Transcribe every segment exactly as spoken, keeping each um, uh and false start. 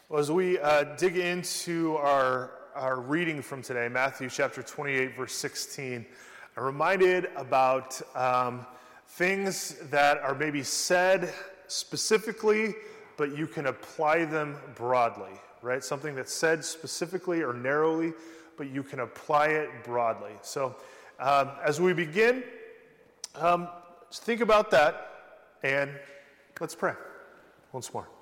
Well, as we uh, dig into our, our reading from today, Matthew chapter twenty-eight, verse sixteen, I'm reminded about um, things that are maybe said specifically, but you can apply them broadly, right? Something that's said specifically or narrowly, but you can apply it broadly. So um, as we begin, um, just think about that, and let's pray once more.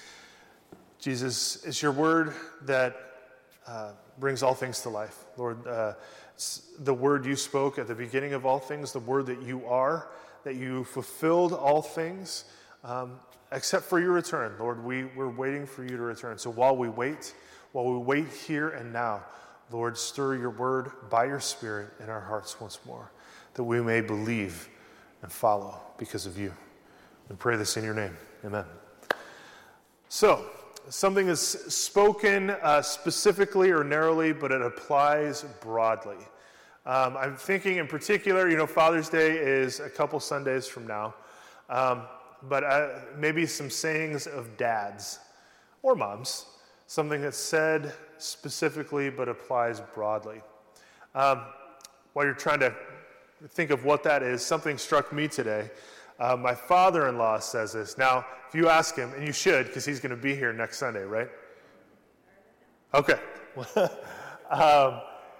Jesus, it's your word that uh, brings all things to life. Lord, uh, it's the word you spoke at the beginning of all things, the word that you are, that you fulfilled all things, um, except for your return. Lord, we, we're waiting for you to return. So while we wait, while we wait here and now, Lord, stir your word by your Spirit in our hearts once more, that we may believe and follow because of you. We pray this in your name. Amen. So, something is spoken uh, specifically or narrowly, but it applies broadly. Um, I'm thinking in particular, you know, Father's Day is a couple Sundays from now, um, but uh, maybe some sayings of dads or moms, something that's said specifically but applies broadly. Um, while you're trying to think of what that is, something struck me today. Uh, my father-in-law says this. Now, if you ask him, and you should, because he's going to be here next Sunday, right? Okay. um,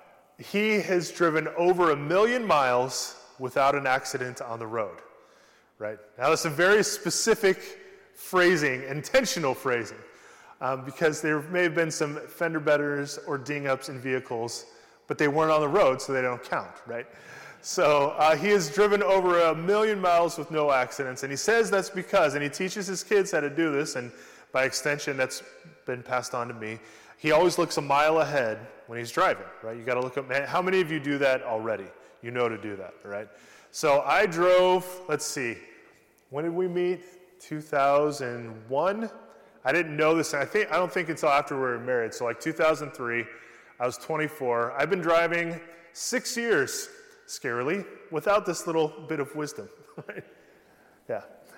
he has driven over a million miles without an accident on the road, right? Now, that's a very specific phrasing, intentional phrasing, um, because there may have been some fender benders or ding-ups in vehicles, but they weren't on the road, so they don't count, right? So uh, he has driven over a million miles with no accidents, and he says that's because, and he teaches his kids how to do this, and by extension, that's been passed on to me. He always looks a mile ahead when he's driving, right? You got to look up. Man, how many of you do that already? You know to do that, right? So I drove. Let's see, when did we meet? two thousand one. I didn't know this. I think I don't think until after we were married. So like two thousand three, I was twenty-four. I've been driving six years. Scarily, without this little bit of wisdom, right? Yeah,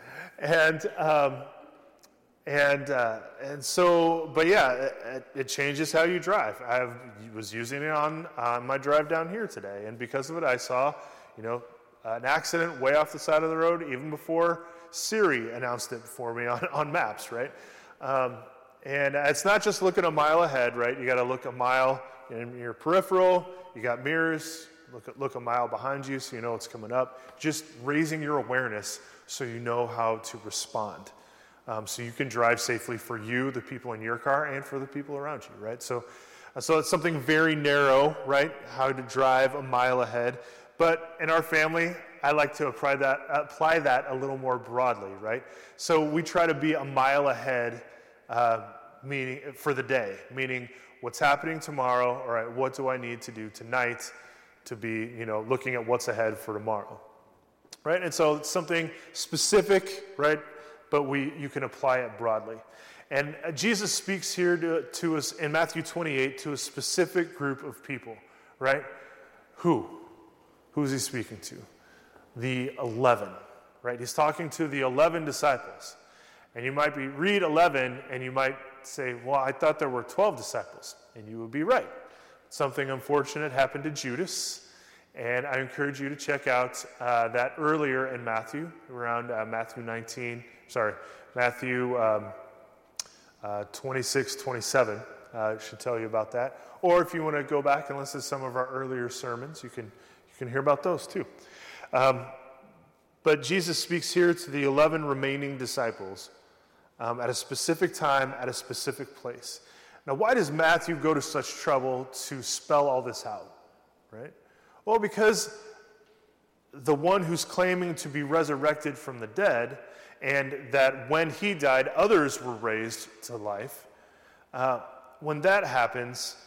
and um, and uh, and so, but yeah, it, it changes how you drive. I was using it on on my drive down here today, and because of it, I saw, you know, an accident way off the side of the road, even before Siri announced it for me on, on maps, right? Um, and it's not just looking a mile ahead, right? You got to look a mile in your peripheral. You got mirrors. Look, look a mile behind you so you know what's coming up. Just raising your awareness so you know how to respond. Um, so you can drive safely for you, the people in your car, and for the people around you, right? So, so it's something very narrow, right? How to drive a mile ahead. But in our family, I like to apply that, apply that a little more broadly, right? So we try to be a mile ahead uh, meaning for the day, meaning what's happening tomorrow, all right, what do I need to do tonight to be, you know, looking at what's ahead for tomorrow, right? And so it's something specific, right? But we, you can apply it broadly. And Jesus speaks here to, to us in Matthew twenty-eight to a specific group of people, right? Who? Who is he speaking to? The eleven, right? He's talking to the eleven disciples. And you might be read eleven and you might say, well, I thought there were twelve disciples. And you would be right. Something unfortunate happened to Judas, and I encourage you to check out uh, that earlier in Matthew, around uh, Matthew nineteen, sorry, Matthew um, uh, twenty-six, twenty-seven, uh, should tell you about that. Or if you want to go back and listen to some of our earlier sermons, you can you can hear about those too. Um, but Jesus speaks here to the eleven remaining disciples um, at a specific time, at a specific place. Now, why does Matthew go to such trouble to spell all this out, right? Well, because the one who's claiming to be resurrected from the dead, and that when he died, others were raised to life, uh, when that happens,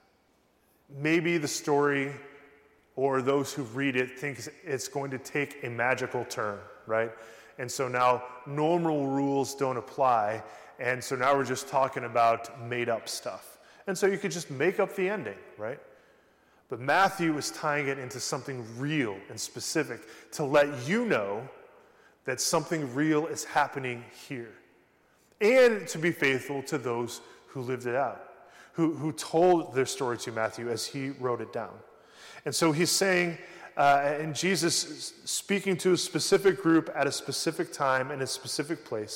maybe the story or those who read it think it's going to take a magical turn, right? And so now normal rules don't apply. And so now we're just talking about made-up stuff. And so you could just make up the ending, right? But Matthew is tying it into something real and specific to let you know that something real is happening here. And to be faithful to those who lived it out, who, who told their story to Matthew as he wrote it down. And so he's saying, uh, and Jesus speaking to a specific group at a specific time in a specific place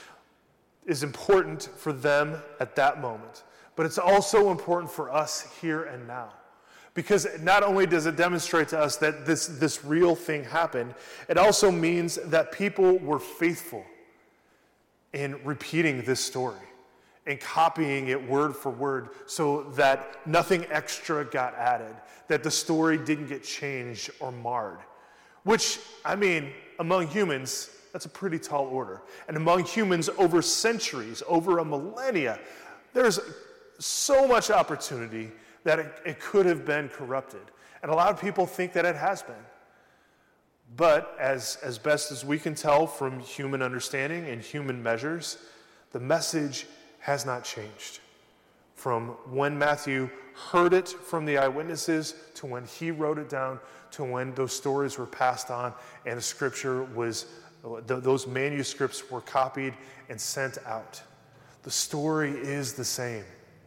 is important for them at that moment. But it's also important for us here and now. Because not only does it demonstrate to us that this, this real thing happened, it also means that people were faithful in repeating this story and copying it word for word so that nothing extra got added, that the story didn't get changed or marred. Which, I mean, among humans, that's a pretty tall order. And among humans over centuries, over a millennia, there's so much opportunity that it, it could have been corrupted. And a lot of people think that it has been. But as, as best as we can tell from human understanding and human measures, the message has not changed. From when Matthew heard it from the eyewitnesses to when he wrote it down to when those stories were passed on and the scripture was, those manuscripts were copied and sent out. The story is the same.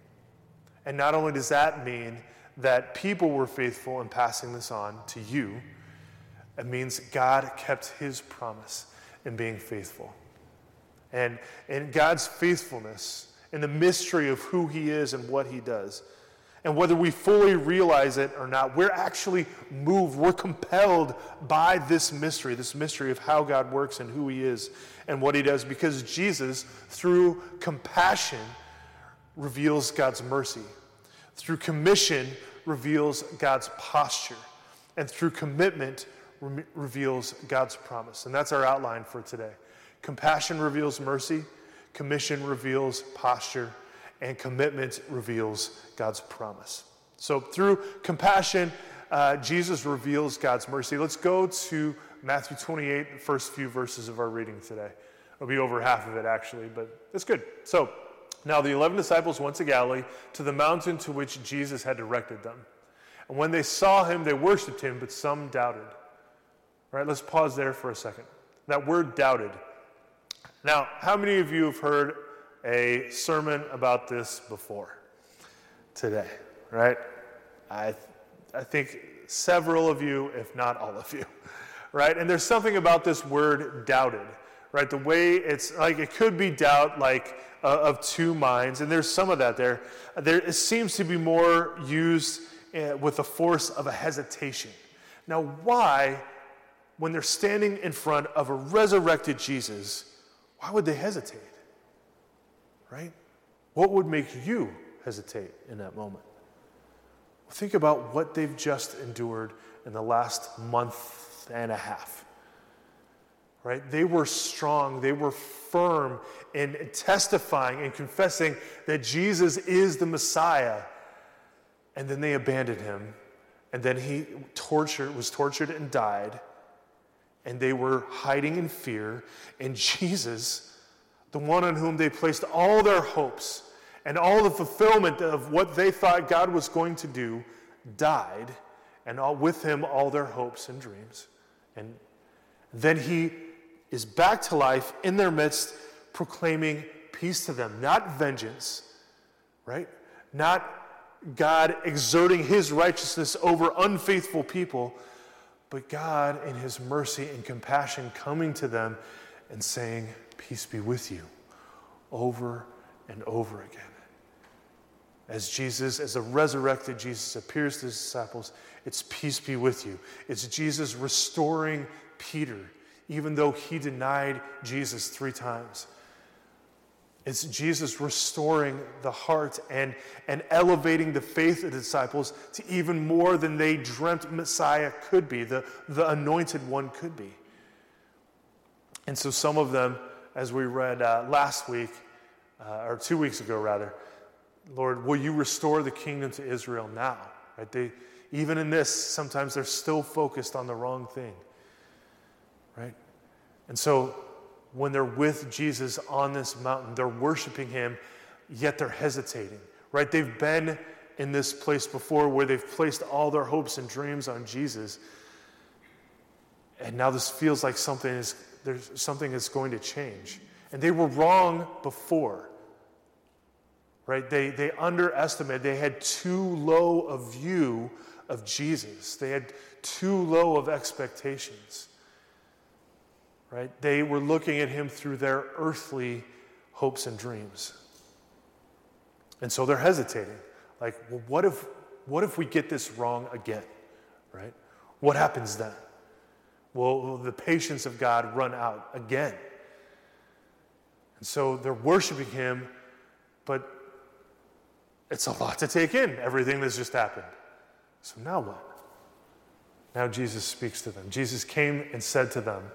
And not only does that mean that people were faithful in passing this on to you, it means God kept his promise in being faithful. And in God's faithfulness, in the mystery of who he is and what he does, and whether we fully realize it or not, we're actually moved, we're compelled by this mystery, this mystery of how God works and who he is and what he does, because Jesus, through compassion, reveals God's mercy. Through commission, reveals God's posture. And through commitment, re- reveals God's promise. And that's our outline for today. Compassion reveals mercy. Commission reveals posture. And commitment reveals God's promise. So through compassion, uh, Jesus reveals God's mercy. Let's go to Matthew twenty-eight, the first few verses of our reading today. It'll be over half of it, actually, but it's good. So, now the eleven disciples went to Galilee, to the mountain to which Jesus had directed them. And when they saw him, they worshipped him, but some doubted. All right, let's pause there for a second. That word doubted. Now, how many of you have heard a sermon about this before today, right? I, I think several of you, if not all of you, right? And there's something about this word doubted, right? The way it's like, it could be doubt like uh, of two minds, and there's some of that there. There it seems to be more used uh, with the force of a hesitation. Now, why, when they're standing in front of a resurrected Jesus, why would they hesitate? Right? What would make you hesitate in that moment? Well, think about what they've just endured in the last month and a half. Right? They were strong, they were firm in testifying and confessing that Jesus is the Messiah. And then they abandoned him. And then he tortured, was tortured and died. And they were hiding in fear. And Jesus, the one on whom they placed all their hopes and all the fulfillment of what they thought God was going to do, died. And all, with him, all their hopes and dreams. And then he is back to life in their midst, proclaiming peace to them, not vengeance, right? Not God exerting his righteousness over unfaithful people, but God in his mercy and compassion coming to them and saying, peace be with you, over and over again. As Jesus, as a resurrected Jesus appears to his disciples, it's peace be with you. It's Jesus restoring Peter, even though he denied Jesus three times. It's Jesus restoring the heart and, and elevating the faith of the disciples to even more than they dreamt Messiah could be, the, the anointed one could be. And so some of them, as we read uh, last week, uh, or two weeks ago rather, Lord, will you restore the kingdom to Israel now? Right? They, even in this, sometimes they're still focused on the wrong thing. Right? And so when they're with Jesus on this mountain, they're worshiping him, yet they're hesitating. Right? They've been in this place before where they've placed all their hopes and dreams on Jesus. And now this feels like something is there's something is going to change. And they were wrong before. right? They, they underestimated, they had too low a view of Jesus. They had too low of expectations, right? They were looking at him through their earthly hopes and dreams. And so they're hesitating. Like, well, what if, what if we get this wrong again, right? What happens then? Will, will the patience of God run out again? And so they're worshiping him, but it's a lot to take in, everything that's just happened. So now what? Now Jesus speaks to them. Jesus came and said to them,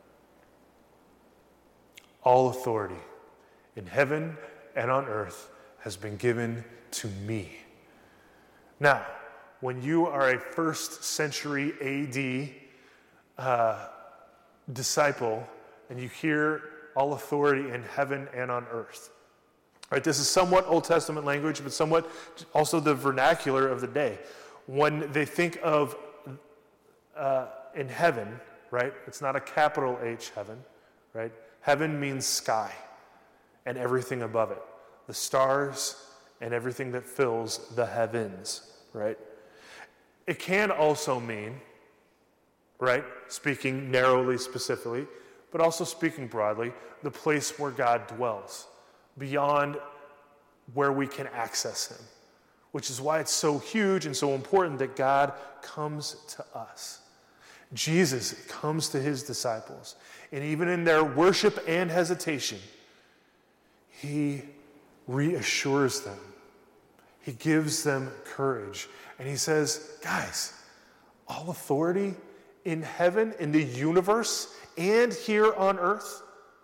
all authority in heaven and on earth has been given to me. Now, when you are a first century A D uh, disciple and you hear all authority in heaven and on earth, right? This is somewhat Old Testament language, but somewhat also the vernacular of the day. When they think of uh, in heaven, right? It's not a capital H heaven, right? Heaven means sky and everything above it. The stars and everything that fills the heavens, right? It can also mean, right, speaking narrowly, specifically, but also speaking broadly, the place where God dwells, beyond where we can access him, which is why it's so huge and so important that God comes to us. Jesus comes to his disciples, and even in their worship and hesitation, he reassures them. He gives them courage, and he says, guys, all authority in heaven, in the universe, and here on earth,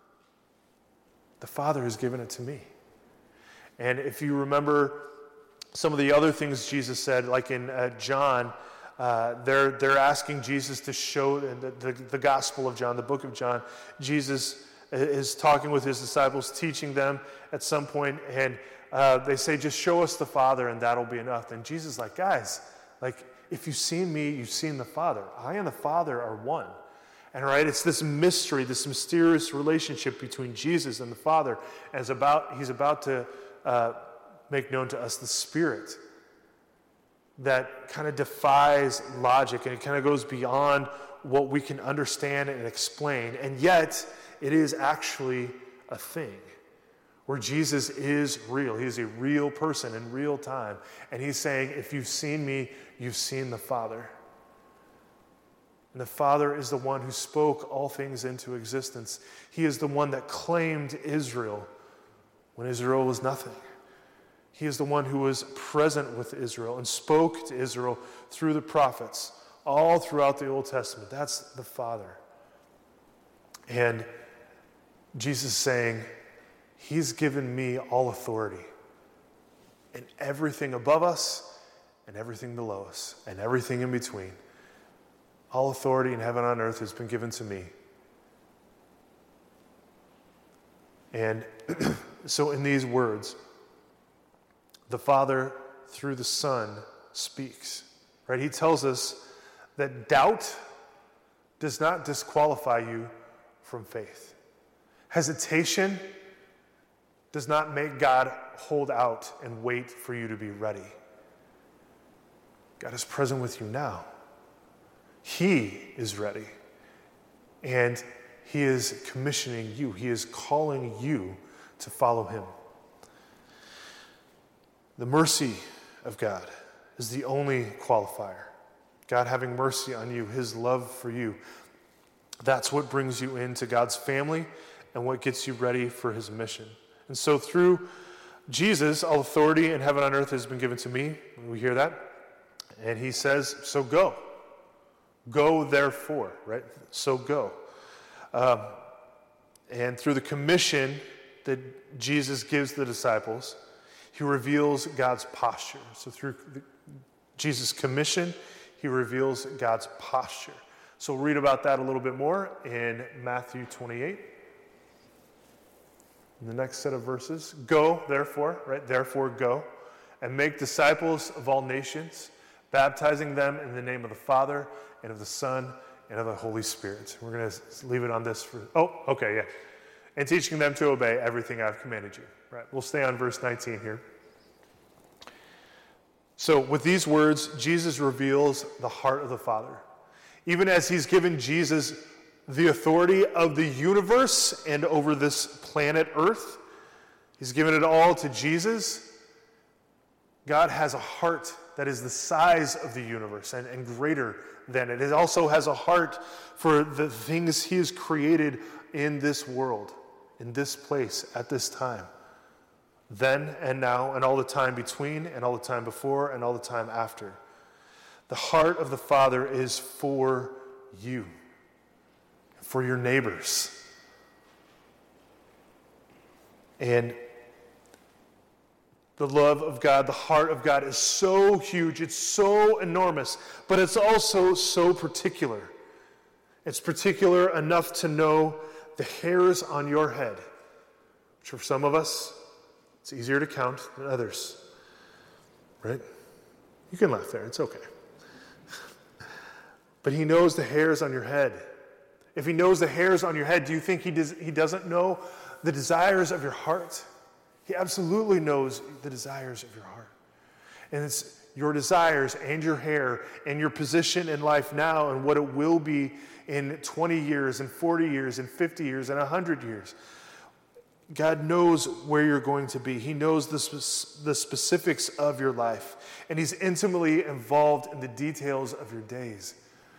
the Father has given it to me. And if you remember some of the other things Jesus said, like in uh, John, uh, they're, they're asking Jesus to show the, the, the Gospel of John, the book of John. Jesus is talking with his disciples, teaching them at some point, and uh, they say, just show us the Father and that'll be enough. And Jesus is like, guys, like, if you've seen me, you've seen the Father. I and the Father are one. And right, it's this mystery, this mysterious relationship between Jesus and the Father, as about he's about to uh, make known to us the Spirit that kind of defies logic, and it kind of goes beyond what we can understand and explain, and yet it is actually a thing where Jesus is real. He is a real person in real time, and he's saying, if you've seen me, you've seen the Father. And the Father is the one who spoke all things into existence. He is the one that claimed Israel when Israel was nothing. He is the one who was present with Israel and spoke to Israel through the prophets all throughout the Old Testament. That's the Father. And Jesus is saying, he's given me all authority and everything above us and everything below us and everything in between. All authority in heaven and on earth has been given to me. And so in these words, the Father, through the Son, speaks. Right? He tells us that doubt does not disqualify you from faith. Hesitation does not make God hold out and wait for you to be ready. God is present with you now. He is ready, and he is commissioning you. He is calling you to follow him. The mercy of God is the only qualifier. God having mercy on you, his love for you, that's what brings you into God's family and what gets you ready for his mission. And so through Jesus, all authority in heaven and on earth has been given to me. We hear that. And he says, so go. Go, therefore, right? So go. Um, and through the commission that Jesus gives the disciples, he reveals God's posture. So through the, Jesus' commission, he reveals God's posture. So we'll read about that a little bit more in Matthew twenty-eight. In the next set of verses, go, therefore, right? Therefore, go, and make disciples of all nations, baptizing them in the name of the Father and of the Son and of the Holy Spirit. We're going to leave it on this for, oh, okay, yeah. And teaching them to obey everything I've commanded you. Right, we'll stay on verse nineteen here. So with these words, Jesus reveals the heart of the Father. Even as he's given Jesus the authority of the universe and over this planet Earth, he's given it all to Jesus. God has a heart that is the size of the universe and, and greater than it. It also has a heart for the things he has created in this world, in this place, at this time. Then and now, and all the time between, and all the time before, and all the time after. The heart of the Father is for you, for your neighbors. And the love of God, the heart of God is so huge, it's so enormous, but it's also so particular. It's particular enough to know the hairs on your head, which for some of us, it's easier to count than others, right? You can laugh there, it's okay. But he knows the hairs on your head. If he knows the hairs on your head, do you think he does, he doesn't know the desires of your heart? He absolutely knows the desires of your heart. And it's your desires and your hair and your position in life now and what it will be in twenty years and forty years and fifty years and one hundred years. God knows where you're going to be. He knows the, spe- the specifics of your life. And he's intimately involved in the details of your days.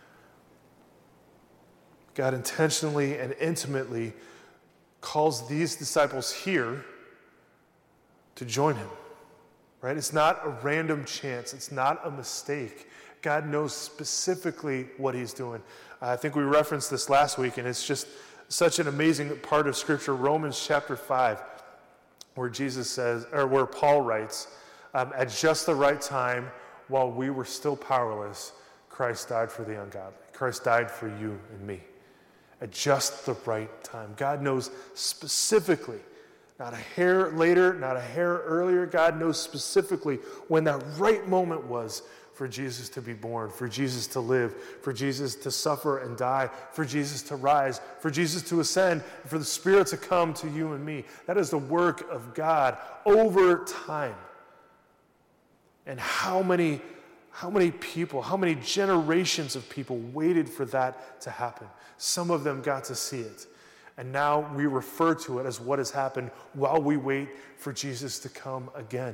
God intentionally and intimately calls these disciples here to join him, right? It's not a random chance. It's not a mistake. God knows specifically what he's doing. I think we referenced this last week, and it's just such an amazing part of Scripture, Romans chapter five, where Jesus says, or where Paul writes, um, at just the right time, while we were still powerless, Christ died for the ungodly. Christ died for you and me. At just the right time. God knows specifically, not a hair later, not a hair earlier. God knows specifically when that right moment was for Jesus to be born, for Jesus to live, for Jesus to suffer and die, for Jesus to rise, for Jesus to ascend, and for the Spirit to come to you and me. That is the work of God over time. And how many, how many people, how many generations of people waited for that to happen? Some of them got to see it. And now we refer to it as what has happened while we wait for Jesus to come again.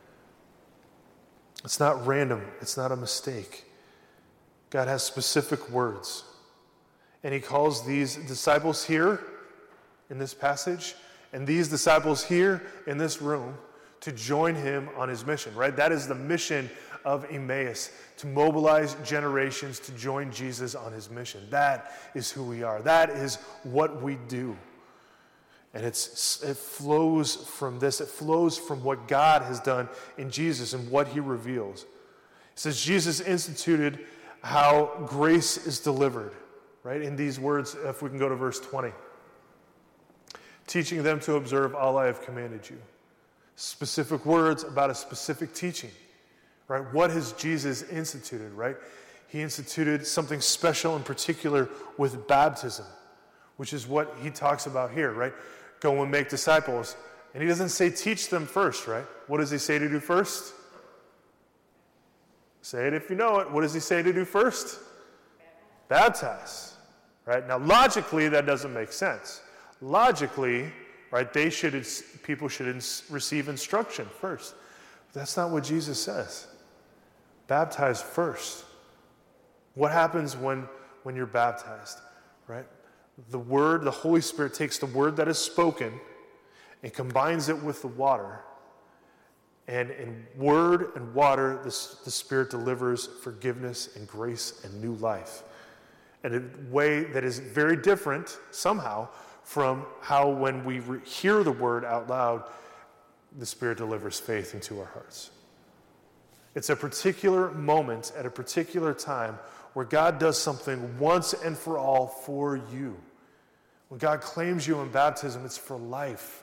It's not random. It's not a mistake. God has specific words. And he calls these disciples here in this passage and these disciples here in this room to join him on his mission, right? That is the mission of Emmaus, to mobilize generations to join Jesus on his mission. That is who we are. That is what we do. And it's it flows from this. It flows from what God has done in Jesus and what he reveals. It says Jesus instituted how grace is delivered, right? In these words, if we can go to verse twenty. Teaching them to observe all I have commanded you. Specific words about a specific teaching. Right? What has Jesus instituted, right? He instituted something special in particular with baptism, which is what he talks about here, right? Go and make disciples. And he doesn't say teach them first, right? What does he say to do first? Say it if you know it. What does he say to do first? Baptize, right? Now, logically, that doesn't make sense. Logically, right, they should, people should receive instruction first. But that's not what Jesus says. Baptize first. What happens when, when you're baptized, right? The word, the Holy Spirit takes the word that is spoken and combines it with the water. And in word and water, the, the Spirit delivers forgiveness and grace and new life. In a way that is very different, somehow, from how when we re- hear the word out loud, the Spirit delivers faith into our hearts. It's a particular moment at a particular time where God does something once and for all for you. When God claims you in baptism, it's for life.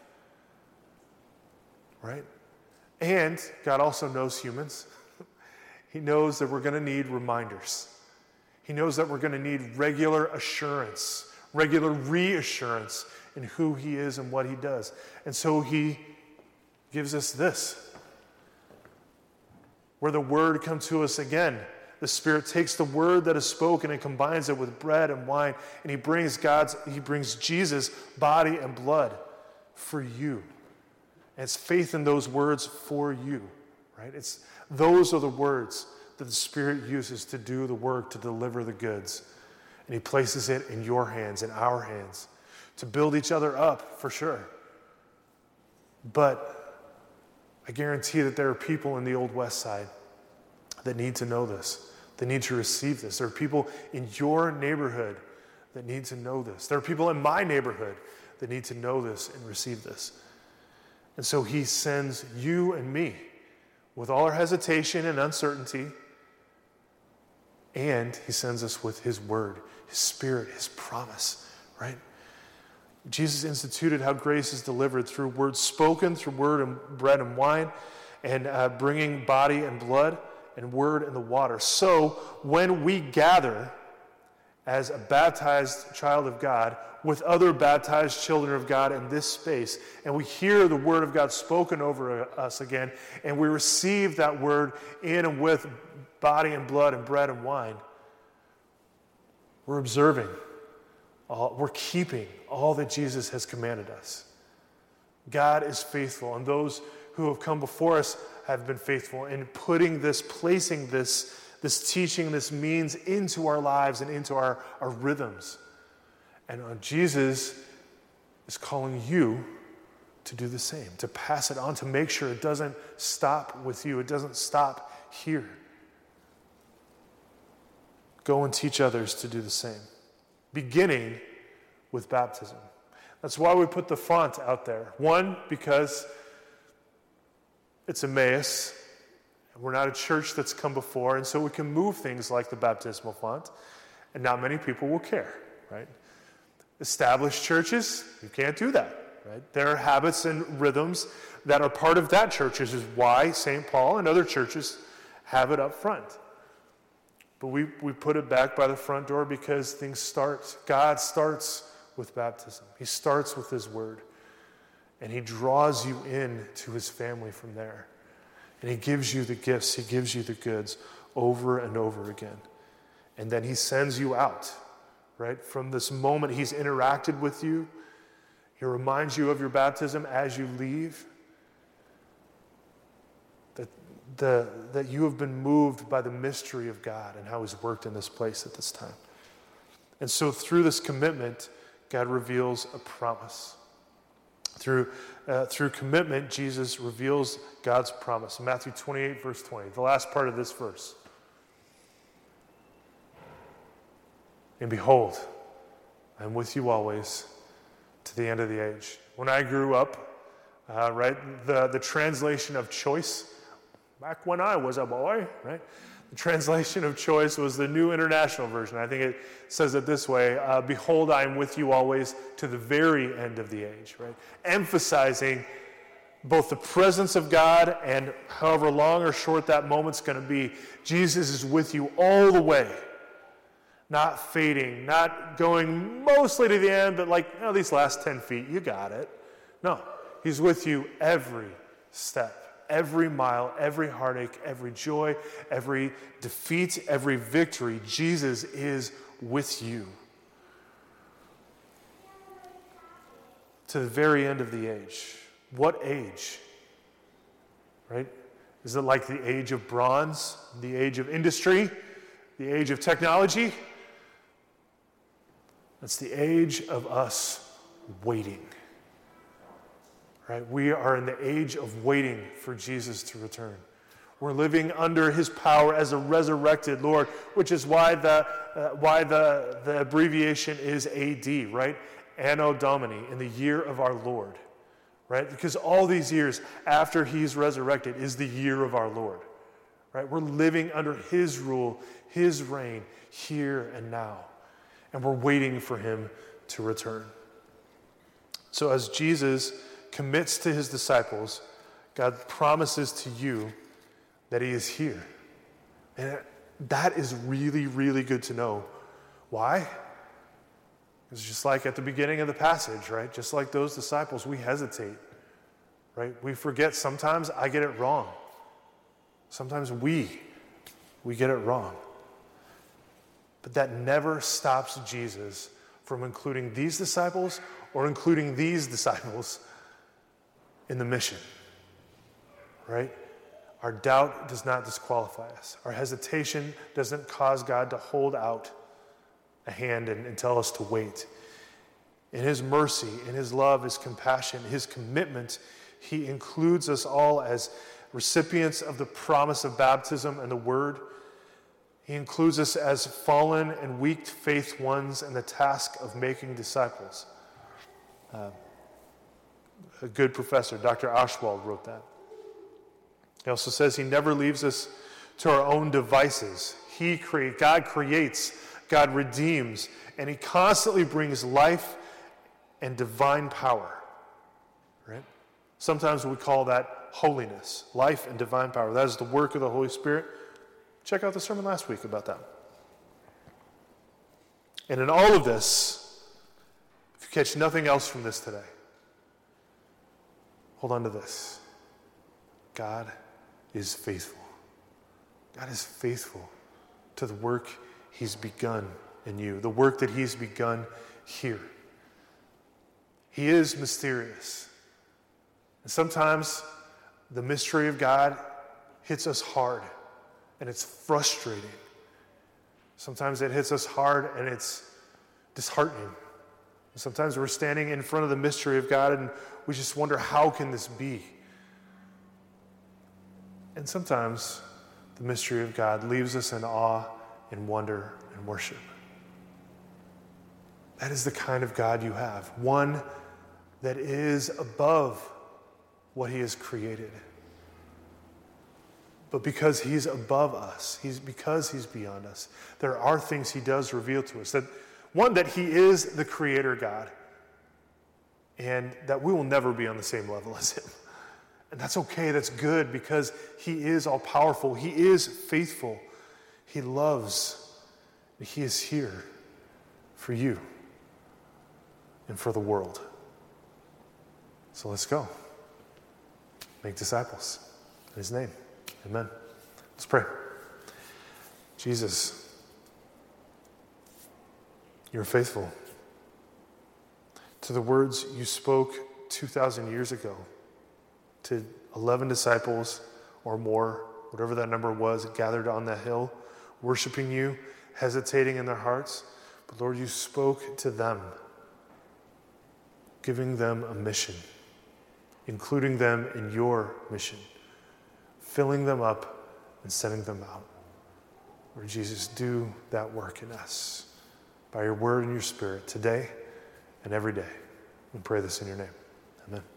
Right? And God also knows humans. He knows that we're going to need reminders. He knows that we're going to need regular assurance, regular reassurance in who he is and what he does. And so he gives us this. where the word comes to us again. The Spirit takes the word that is spoken and combines it with bread and wine, and he brings God's, he brings Jesus' body and blood for you. And it's faith in those words for you, right? It's those are the words that the Spirit uses to do the work, to deliver the goods. And he places it in your hands, in our hands, to build each other up, for sure. But I guarantee that there are people in the Old West Side that need to know this. They need to receive this. There are people in your neighborhood that need to know this. There are people in my neighborhood that need to know this and receive this. And so he sends you and me with all our hesitation and uncertainty, and he sends us with his word, his Spirit, his promise, right? Jesus instituted how grace is delivered through words spoken, through word and bread and wine, and uh, bringing body and blood, and word in the water. So when we gather as a baptized child of God with other baptized children of God in this space, and we hear the word of God spoken over us again, and we receive that word in and with body and blood and bread and wine, we're observing, all, we're keeping all that Jesus has commanded us. God is faithful, and those who have come before us have been faithful in putting this, placing this, this teaching, this means into our lives and into our, our rhythms. And uh, Jesus is calling you to do the same, to pass it on, to make sure it doesn't stop with you. It doesn't stop here. Go and teach others to do the same, beginning with baptism. That's why we put the font out there. One, because it's Emmaus. We're not a church that's come before, and so we can move things like the baptismal font, and not many people will care, right? Established churches, you can't do that, right? There are habits and rhythms that are part of that church, which is why Saint Paul and other churches have it up front. But we, we put it back by the front door because things start, God starts with baptism. He starts with his word. And he draws you in to his family from there. And he gives you the gifts, he gives you the goods over and over again. And then he sends you out, right? From this moment he's interacted with you, he reminds you of your baptism as you leave. That, the, that you have been moved by the mystery of God and how he's worked in this place at this time. And so through this commitment, God reveals a promise. Through, uh, through commitment, Jesus reveals God's promise. Matthew twenty-eight, verse twenty, the last part of this verse. And behold, I am with you always to the end of the age. When I grew up, uh, right, the, the translation of choice, back when I was a boy, right, the translation of choice was the New International Version. I think it says it this way, uh, behold, I am with you always to the very end of the age, right? Emphasizing both the presence of God and however long or short that moment's going to be, Jesus is with you all the way. Not fading, not going mostly to the end, but like, oh, these last ten feet, you got it. No, he's with you every step. Every mile, every heartache, every joy, every defeat, every victory, Jesus is with you. To the very end of the age. What age? Right? Is it like the age of bronze, the age of industry, the age of technology? It's the age of us waiting. Right? We are in the age of waiting for Jesus to return. We're living under his power as a resurrected Lord, which is why the uh, why the, the abbreviation is A D, right? Anno Domini, in the year of our Lord, right? Because all these years after he's resurrected is the year of our Lord, right? We're living under his rule, his reign, here and now, and we're waiting for him to return. So as Jesus commits to his disciples, God promises to you that he is here. And that is really, really good to know. Why? It's just like at the beginning of the passage, right? Just like those disciples, we hesitate, right? We forget sometimes. I get it wrong. Sometimes we, we get it wrong. But that never stops Jesus from including these disciples or including these disciples in the mission, right? Our doubt does not disqualify us. Our hesitation doesn't cause God to hold out a hand and, and tell us to wait. In his mercy, in his love, his compassion, his commitment, he includes us all as recipients of the promise of baptism and the word. He includes us as fallen and weak faith ones in the task of making disciples. Uh, a good professor, Doctor Oswald, wrote that. He also says he never leaves us to our own devices. He create, God creates, God redeems, and he constantly brings life and divine power. Right? Sometimes we call that holiness, life and divine power. That is the work of the Holy Spirit. Check out the sermon last week about that. And in all of this, if you catch nothing else from this today, hold on to this. God is faithful. God is faithful to the work he's begun in you, the work that he's begun here. He is mysterious. And sometimes the mystery of God hits us hard, and it's frustrating. Sometimes it hits us hard, and it's disheartening. Sometimes we're standing in front of the mystery of God, and we just wonder, how can this be? And sometimes the mystery of God leaves us in awe and wonder and worship. That is the kind of God you have, one that is above what he has created. But because he's above us, he's because he's beyond us, there are things he does reveal to us. That one, that he is the creator God, and that we will never be on the same level as him. And that's okay, that's good, because he is all-powerful, he is faithful, he loves, and he is here for you and for the world. So let's go. Make disciples. In his name, amen. Let's pray. Jesus, you're faithful to the words you spoke two thousand years ago to eleven disciples or more, whatever that number was, gathered on that hill, worshiping you, hesitating in their hearts. But Lord, you spoke to them, giving them a mission, including them in your mission, filling them up and sending them out. Lord Jesus, do that work in us by your word and your spirit today and every day. We pray this in your name. Amen.